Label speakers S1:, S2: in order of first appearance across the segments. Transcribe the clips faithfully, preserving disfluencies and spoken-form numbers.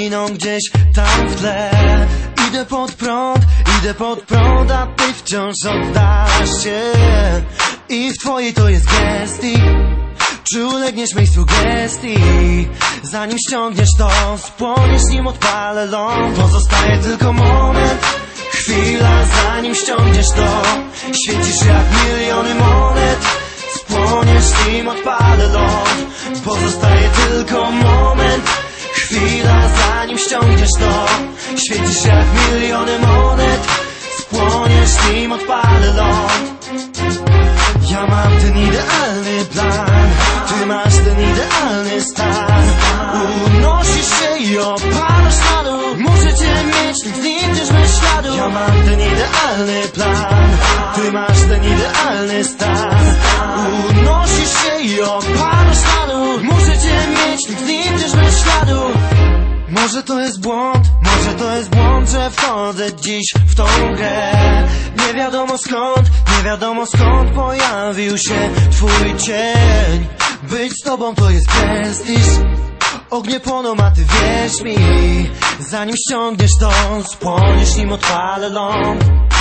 S1: giną gdzieś tam w tle. Idę pod prąd, idę pod prąd, a ty wciąż oddasz się. I w twojej to jest gestii, czy ulegniesz mej sugestii? Zanim ściągniesz to, spłoniesz, nim odpalę ląd. Pozostaje tylko moment, chwila, zanim ściągniesz to. Świecisz jak miliony monet, spłoniesz, nim odpalę ląd. Pozostaje tylko moment, chwila, zanim ściągniesz to. Świecisz jak miliony monet, spłoniesz, nim odpalę ląd. Ja mam ten idealny plan, ty masz ten idealny stan. Unosisz się i opadasz na dół, muszę cię mieć, nic nie idziesz bez śladu. Ja mam ten idealny plan, ty masz ten idealny stan. Unosisz się i opadasz na dół, muszę cię mieć, nic nie idziesz bez śladu. Może to jest błąd, może to jest błąd, że wchodzę dziś w tą grę. Nie wiadomo skąd, nie wiadomo skąd pojawił się twój cień. Być z tobą to jest prestiż, ognie płoną, a ty wierz mi. Zanim ściągniesz to, spłoniesz, nim odpalę ląd.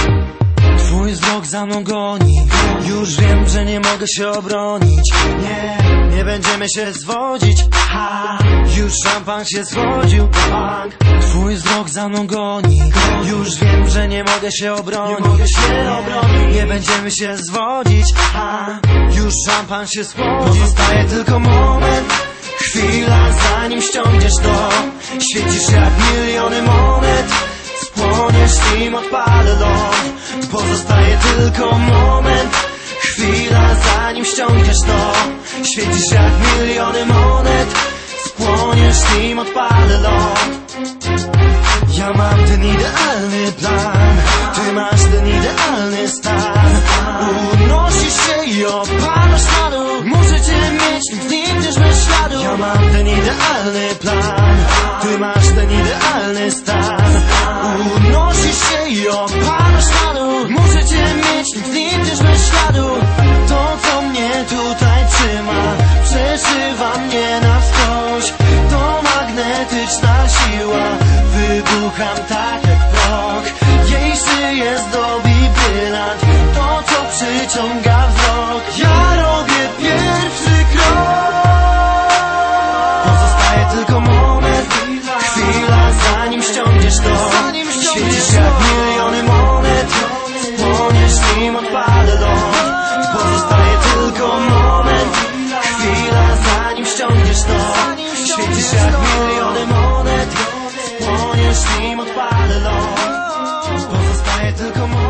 S1: Twój wzrok za mną goni, już wiem, że nie mogę się obronić. Nie, nie będziemy się zwodzić, ha, już szampan się zwodził, bang. Twój wzrok za mną goni, już wiem, że nie mogę się obronić. Nie mogę się obronić, nie będziemy się zwodzić, ha, już szampan się schłodził. Pozostaje tylko moment, chwila, zanim ściągniesz to. Świecisz jak miliony monet, spłoniesz, nim odpalę ląd. Pozostaje tylko moment, chwila, zanim ściągniesz to. Świecisz jak miliony monet, spłoniesz, nim odpalę ląd. Ja mam ten idealny plan, ty masz ten idealny stan. Unosisz się i opadasz na dół, muszę cię mieć, nic nie idziesz bez śladu. Ja mam ten idealny plan, ty masz ten idealny stan. Unosisz się i opadasz na dół, muszę cię mieć, nic nie idziesz bez śladu. To, co mnie tutaj trzyma, przeszywa mnie na wskroś. To magnetyczna siła, wybucham tak jak proch. Jej szyję zdobi brylant, to co przyciąga wzrok. Ja robię pierwszy krok. Pozostaje tylko moment, chwila, zanim ściągniesz to. Świecisz jak miliony monet, spłoniesz, nim odpalę ląd. Pozostaje tylko moment, chwila, zanim ściągniesz to. Świecisz jak miliony monet, spłoniesz, nim odpalę ląd. Pozostaje tylko moment.